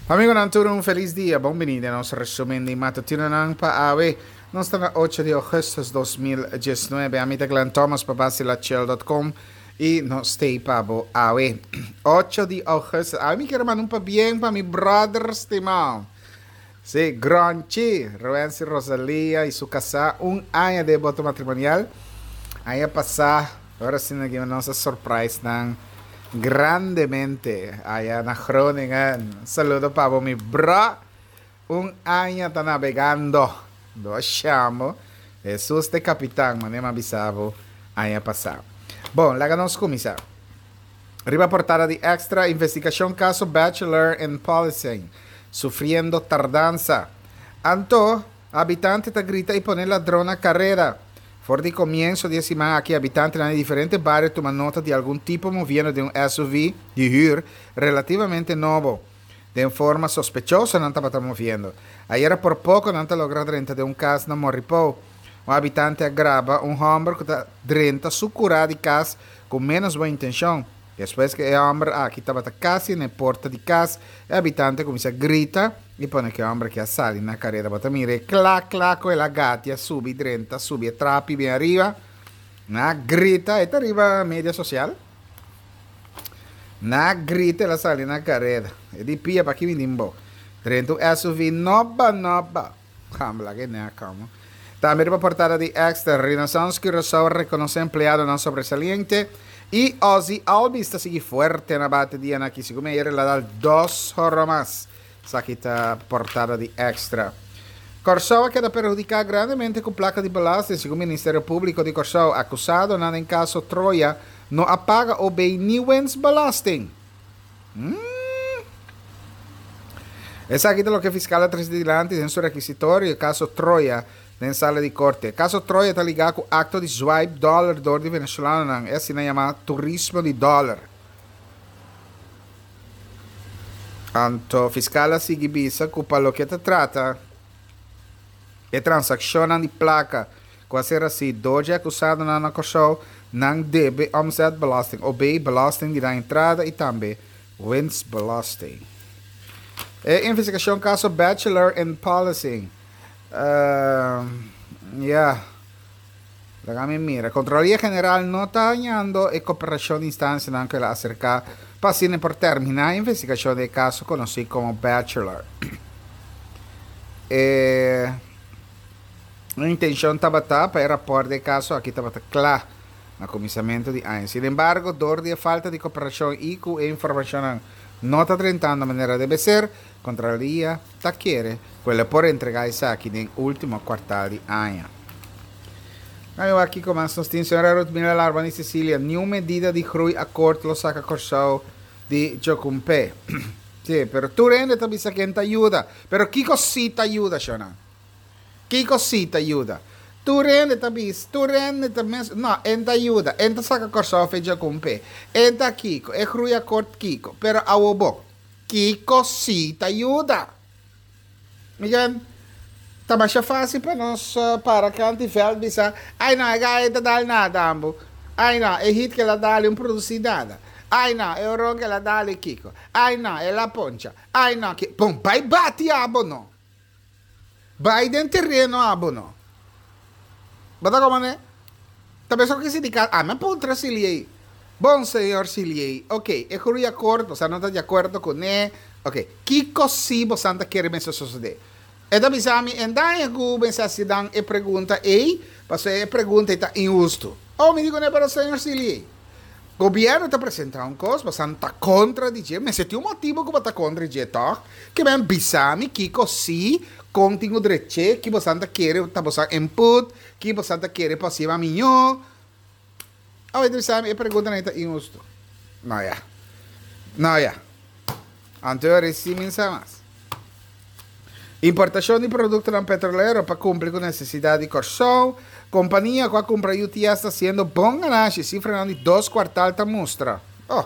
Amigo Nanturo, un feliz dia. Benvenuti al nostro resumen di mattutino Nangpa AW. Non sta 8 de agosto 2019. Amita Glenn Thomas, papasilachiel.com y no stay pabo AW. 8 de agosto. A mí quiero mandar un pa bien para mi brother estimado. Sí, Gronchi, Robensi Rosalía y su casa. Un año de voto matrimonial. Año pasado. Ahora sí nos surprise ng grandemente allá en Groningen. Saludo para mi bro. Un año está navegando. Do chamo. Jesus de capitán, mané avisavo año pasado. Bom, lá nos começar. Arriba portada de Extra, investigación caso Bachelor in Policing. Sufriendo tardanza. Anto, habitante te grita y pone ladrón a carrera. For di comienzo de semana aquí, habitantes en diferentes barrios toman nota de algún tipo moviendo de un SUV de huur relativamente nuevo. De forma sospechosa no estaba moviendo. Ayer por poco no logró dentro de un caso no Moripó. Un habitante agrava un hombre que está dentro su cura de casa con menos buena intención. Después que el hombre aquí estaba casi en la puerta de casa, el habitante comienza a gritar y pone que el hombre que sale en la carrera para mire, clac, clac, con la gatia, sube, drenta, sube, trapi, bien arriba, na grita, esta arriba media social, na grita la sale en la carrera, e di pia para aquí mi limbo, drenta un SUV, noba, cambla que ne como. También reportada de Extra, Renaissance Curaçao reconoce empleado no sobresaliente. Y Ozzy Albi está sigue fuerte en abate día aquí. Sigue me ayer la da 2 horas más. Aquí está portada de Extra. Curaçao queda perjudicada grandemente con placa de balance. Según el Ministerio Público de Curaçao, acusado nada en caso Troya, no apaga o bem nieuwens belasting. Es aquí de lo que fiscal trasdelante en su requisitorio, el caso Troya, en sala de corte. Caso Troya está ligado con acto de swipe dólar door de venezolano. Es así llamado turismo de dólar. Anto fiscal sigue visa para lo que te trata. E transacción de placa. Quase assim, doje acusado na Curaçao não deve omzetbelasting. Ou bem, belasting de entrada e também winstbelasting. Investigação caso Bachelor in Policing. Déjame mira. Contraloría General no está dañando y cooperación de instancia que la acerca paciente por terminar investigación de caso conocido como Bachelor. La intención estaba para el reporte de caso aquí estaba claro en el comisamiento de años. Sin embargo, dor de falta de cooperación y información no está tratando de manera debe ser. Contraloría está quiere quelle por entregar essa aqui no último quartal de ano. Aí aqui começa a senhora Rudmila Larbani Sicília, nenhuma medida de grui acordo lo saca Curaçao de Jocumpe. Sì, pero tu rende também sa quem te ajuda. Pero que cosita ajuda, Shona? Que cosita ajuda? Tu rende também, no, enta ajuda, enta saca Curaçao fe Jocumpe. Enta Kiko, e grui acordo Kiko, pero awobo. Que cosita ajuda? Miguel, tá mais fácil para nós para que antivel bisa. Ai não, é gaita dá nada, ambo. Ai não, é hit que ela dá ali produzir nada. Ai não, é o ron que ela dá ali Kiko. Ai não, é la poncha. Ai não, que bom, vai bate abo não. Vai dentro terreno abo não. Bata como né? Também só que se dica, mas pontra Siliei. Bom senhor Siliei, ok, é de acordo, você não está de acordo com ele. Ok, que coisa você quer me suceder? E da bisami, e daí a pensa se dan e pergunta, ei, passou e pergunta está injusto. Oh, me digo, né, para o senhor Siliei. Governo está apresentando coisa, você está contra dizer, mas se tem motivo que você está contra dizer, tá? Que bem, bisami, que coisa, contigo direito, que você quer, tá você input, que você quer passiva minho. Oh, itu bisami, e pergunta está injusto. Não, ya. Não, ya. Anteriores sí mensa más. Importación de productos petroleros para cumplir con necesidad de Curaçao. Compañía que compra UTA está haciendo bom ganancia, cifra de 2 quartal ta mostra. Oh.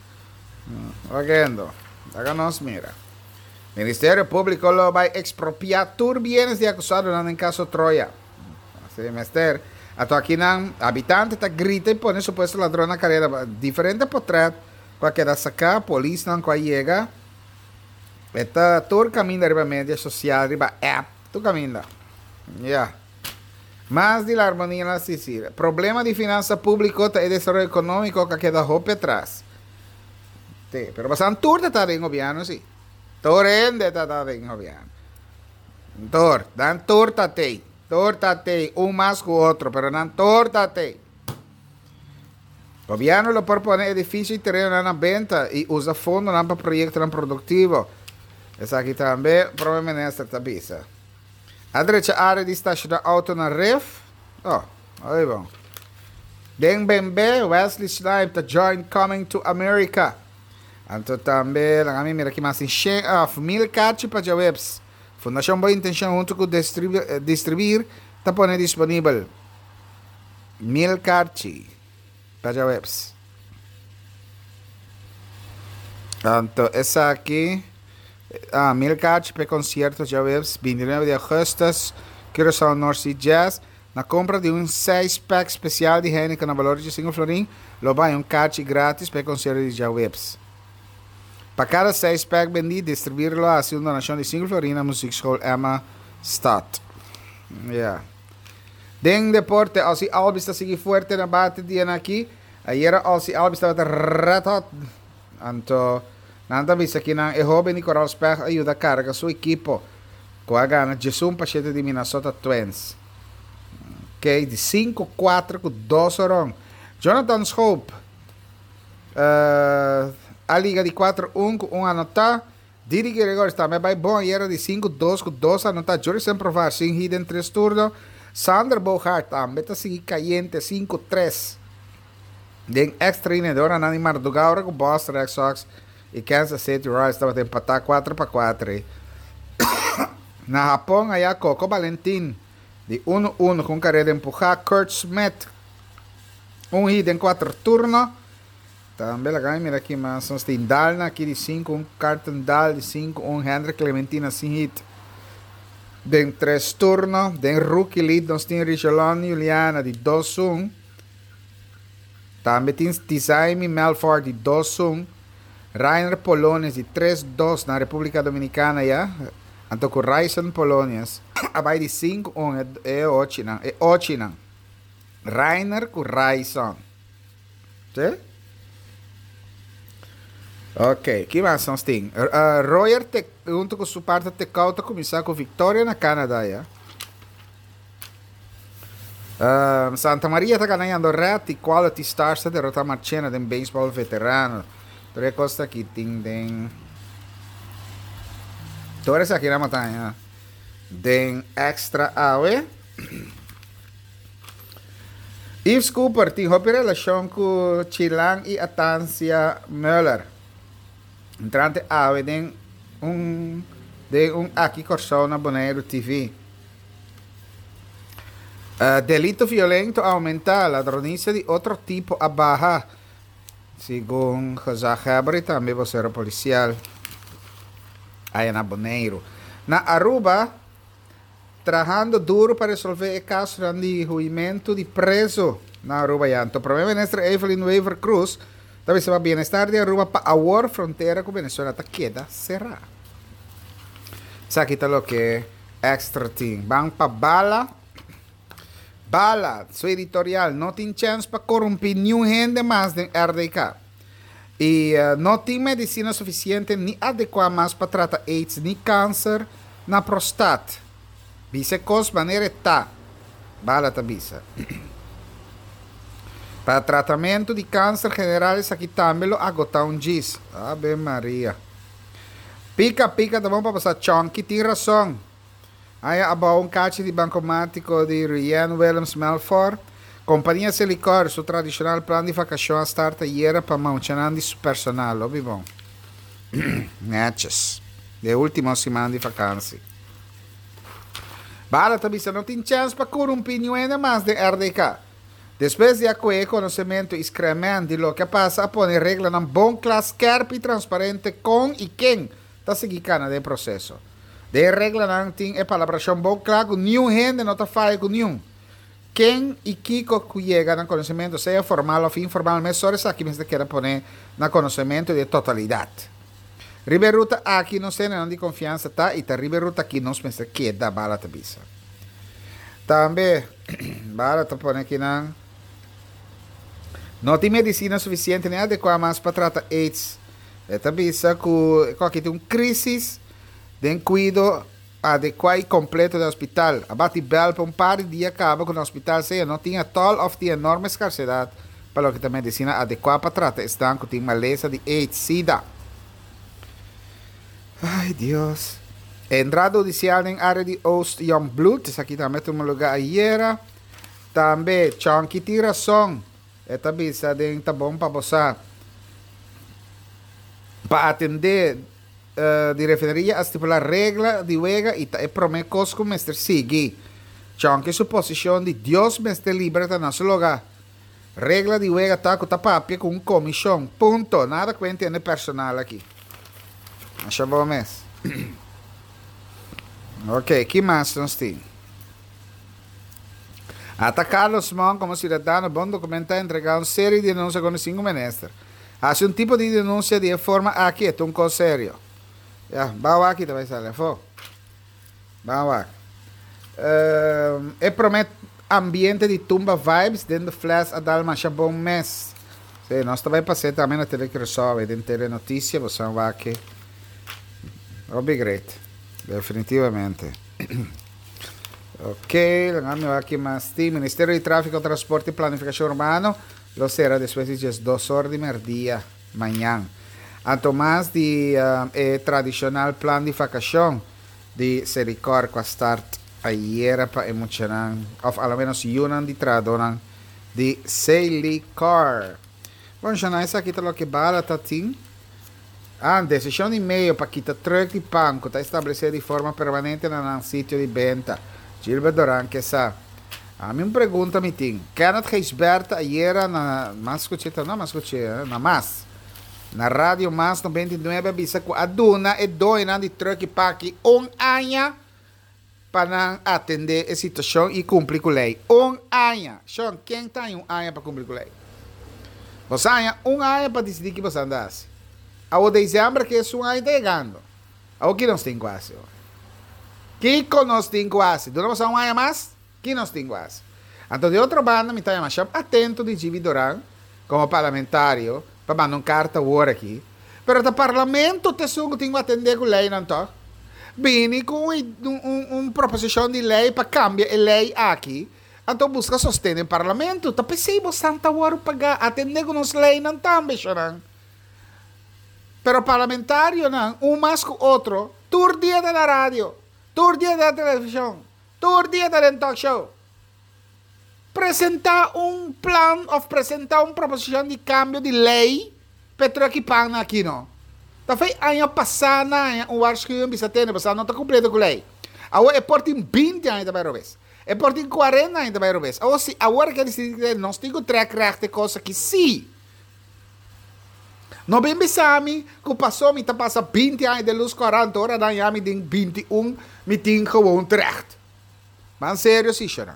Vagando. Háganos mira. Ministerio Público lo va a expropiar bienes de acusado en caso Troya. Así mister. Ato aquí nan habitante ta grita y pone supuesto ladrón a carrera. Diferente portrait. Qualquer da sacar, polícia não llega. Esta tour caminha riba média social, riba app, tu caminha. Yeah. Más de la armonía en la Sicilia. Problema de finanza pública e desarrollo económico que queda hope atrás. Sí, pero pasan tour de estar en gobierno, sí. Torrente de estar en gobierno. Dan tortate. Tortate, un más que otro, pero dan tortate. Gobierno lo propone edificio y terreno en la venta y usa fondos para proyectos productivos. Essa aqui também, provavelmente esta bisa. A direita, área de estação da auto na ref. Oh, aí bom. Deng Bembe, Wesley Snipes, the joint coming to America. Anto também, a minha mira aqui mais em Shen of Milcat para webs. Fundação Boa Intenção junto com distribuir, está pondo disponível. Milcat para webs. Anto essa aqui. Milcat para concertos já webs, 29 de agosto, Curaçao North Sea Jazz. Na compra de 6-pack especial de Heineken na valor de 5 florim, lo vai card grátis para concertos de já webs. Para cada 6-pack vendido, distribuirlo a uma donação de 5 florim na Musikschool Emma Stad. Yeah. Den deporte, als die Albi está seguindo forte na bate de aqui, ayer als die Albi estava ratot, anto nada vista que não é jovem e Coral Spech ajuda a carga seu equipo com a gana de um paciente de Minnesota Twins. Ok, de 5-4 com 2 oron. Jonathan Schoop, a liga de 4-1 com 1 anotar. Didi Gregor também vai bom, era de 5-2 com 2 anotar. Jorison Provar, sem hidden 3 turnos. Sander Bogaert também está seguindo caliente 5-3. Den ex-treinador Anani Mardugaura com Boston Red Sox e Kansas City Royals estava empatar 4-4. Na Japão, aí a Coco Valentin de 1-1 com carreira de empurrar. Kurt Smith, hit em 4 turnos. Também lá, mira aqui, mas nós temos Dalna aqui de 5, Carton Dal de 5, Hendrik Clementina sem hit. Den 3 turnos. Den rookie lead, nós temos Richelon Juliana de 2-1. Também temos Tizaimi Melford de 2-1. Rainer Polones de 3-2 na República Dominicana já. Anto com Raisen Polonias. Abai de 5-1 é Ochinan. É Ochinan. Rainer com Raisen. Sim? Ok, que mais nós temos? Royer, junto com sua parte Tecau, está começando com vitória na Canadá já. Santa Maria está ganhando red e Quality Stars está derrotando a Marchena de beisebol veterano. Tre costa aqui tem todas aqui na montanha tem extra awe. Yves Cooper tem uma relação com Chilang e Atancia Müller. Entrante awe tem aqui corção na Bonaire TV. Delito violento aumenta, ladronícia de outro tipo a barra. Segundo José Hebri, também vocero policial aí na Bonaire. Na Aruba, trabalhando duro para resolver o caso de ruimento de preso na Aruba. O primeiro-ministro Evelyn Weaver Cruz talvez se va bem-estar de Aruba para a fronteira com Venezuela queda cerrada. Isso aqui está o que é extra thing. Vão para Bala, su editorial, no tiene chance para corromper ni un gente más de RDK. Y no tiene medicina suficiente ni adecuada más para tratar AIDS ni cáncer na prostate. Bisa cos maneira está. Bala tá bisa. Para tratamento de câncer generais aqui também agotar giz. Ave Maria. Pica, tá bom para passar chunky, tem razão. Aí abau caixa de bancomático de Rian Williams Melford. Companhia Silicor, seu tradicional plano de vacação starta era para manter su personal, óbvio bom. Netes. De última semana de vacância. Bala também não tem chance para corromper ainda mais de RDK. Depois de acquisire conhecimento e excremento de lo que passa, a pôr regra na bom classe carpe e transparente com e quem está seguindo o processo. De regra não tem a palavra bom claro, nenhum gente não está falando com nenhum. Quem e Kiko que chega no conhecimento, seja formal ou informal, mas só isso aqui me quer pôr no conhecimento de totalidade. Riberuta aqui não sei não de confiança, tá? E tá Riberuta aqui não se pensa que dá bala tabisa. Também, bala tá pondo aqui não tem medicina suficiente nem adequada mais para tratar AIDS. Tabisa que aqui tem crise de cuidado adequado e completo do hospital. Abate bel para par de dias acaba com o hospital seja não tinha tal of de enorme escassidade para que a medicina adequada para tratar estão com maleza de AIDS, SIDA. Ai, Deus. Entrada judicial em área de Oost Youngblood. Isso aqui também tem um lugar ayer. Também, Chonky tira som. Esta bisa de tá bom para você. Para atender de refineria a estipular regra de wega e é promecos com mestre Sigi. Chonky suposição de Deus mestre liberta na seu lugar. Regla de wega tá com tapapia com comissão. Ponto. Nada que entender personal aqui. Acho bom mês. Ok, que mais nós temos? Atacar os mãos como cidadão bom documentar entregar uma série de denúncias com os 5 ministros. Hace um tipo de denúncia de forma aqui, é um coisa sério. Vamos aqui, vai sair. Vamos aqui. Promete ambiente de tumba vibes dentro do flash a dar mais bom mês. Sim, nós também passei também na tele que resolve, dentro da notícia, você vai aqui. Great. Definitivamente. Ok, vamos aqui mais. Ministério de Tráfico, Transporte e Planificação Urbano. Lo será después de 2 horas de meio-dia, manhã. Anto mais de tradicional plano de vacação de Sericor com a start ayer para emocionar, ou ao menos uma de tradonan de Sericor. Bom, já isso aqui tá lo que bala, tatim. Decisão de meio para quitar truck de banco está estabelecida de forma permanente no sítio de venda. Gilbert Doran, que sabe. A mim pergunta me tem. Kenneth Geisberta ayer na na rádio Mas 99 bisa ko aduna e doina de truck pack anya para atender a situação e cumprir com a lei. Anya. Sean, quem tem anya para cumprir com a lei? Você anya para decidir que você andasse. Ao dezembro que isso aí está chegando. Ao que nós temos quase? Que nós temos quase? Não vamos a um ano mais? Que nós temos quase? Então, de outra banda, me está mais atento de Jimmy Doran, como parlamentário, para mandar uma carta agora aqui. Pero o parlamento tem que atender com a lei, não está? Vini com uma proposição de lei para cambiar a lei aqui. Então, busca sostén no parlamento. Está possível Santa Hora para atender com as leis, não está, não? Pero parlamentario não, mais que outro, todo dia da rádio, todo dia da televisão, todo dia da talk show. Apresentar plano ou apresentar uma proposição de cambio de lei para que paga aqui não. Tá feito ano passado, um ano que eu bisa ter, passado não está completo com a lei. Agora é por 20 anos da Bairrobes. É por 40 anos da Bairrobes. Agora que eles nós temos track recht coisa que sim. Não bem pensami, que passou, me passa 20 anos de luz 40 horas, daí me tem 21, me tem gewoon terecht. Mas sério, sim, senhora.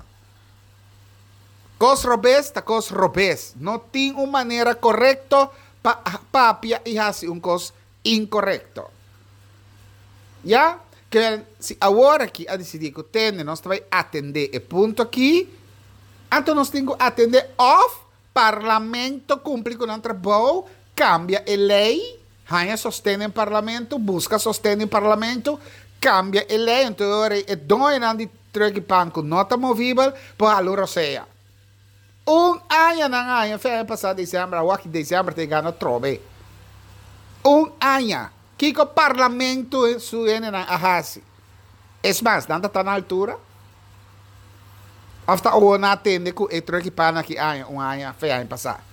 Cos robês. Não tem uma maneira correta para e fazer cos incorreto. Já? Que se agora que a decidir que tem, nós vai atender e ponto aqui, então nós temos que atender off, parlamento cumpre com o trabalho, cambia a lei, ganha sostém em parlamento, busca sostém em parlamento, cambia a lei, então é dois de truck banco nota movível, para allora seja. Ano foi passado dezembro, o aqui dezembro te gana trove. Ano, que o parlamento suene na ahasi. É mais, não está na altura? After o na atende com o truck banco que ano foi ano passado.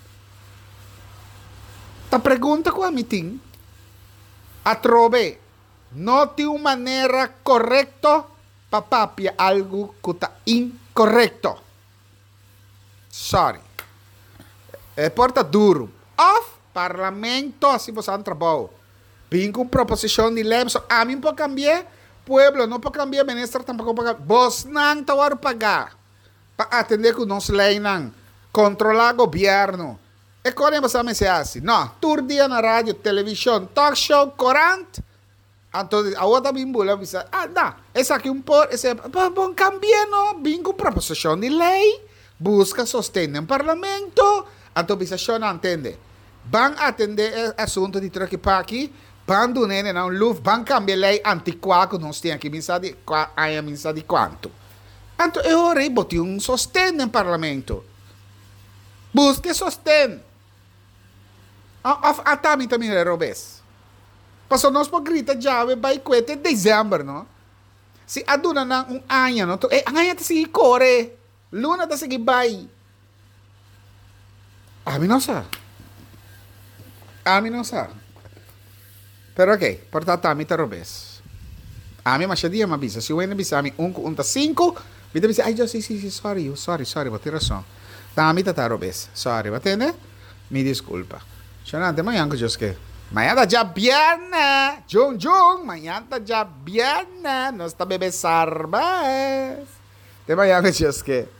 Ta pergunta com a meeting, a trove, não tem uma maneira correta para papiar algo que está incorreto. Sorry. É porta duro. Off, parlamento, assim você não trabalha. Vem com proposição de lei, a mim pode cambiar, pueblo não pode cambiar, ministro tampouco pode cambiar. Vos não está pagar para atender com nossa lei, não. Controlar o governo. E quando você me assim, não, todo dia na rádio, televisão, talk show, corante, então a outra bimbula diz, não, esse aqui esse bom cambiano, bingo proposição de lei, busca sostém no parlamento, então bisa não entende. Van atender assunto de troque para aqui, van do nene na luft, van cambiar lei antiquaco, não tem aqui minsa de quanto. Então eu orei, botei sostém no parlamento. Busque sostém. A também é robes. Passou nós por grita já, vai coete dezembro, não? Se aduna na ano, não? Ang ano ta sige kore. Luna ta sige bay. A mim não sabe. A mim não sabe. Pero ok, portanto, a mim tá robes. A mim machadia me avisa. Se o ene avisa a mim tá 5, me diz, ai, sim, sorry, vou ter razão. Tá, a mim tá robes. Sorry, va bene? Mi disculpa. Chanante, mañana que yo que. Mañana ya viernes. Jung, mañana ya viernes. No está bebé sarvas. De mañana que yo que.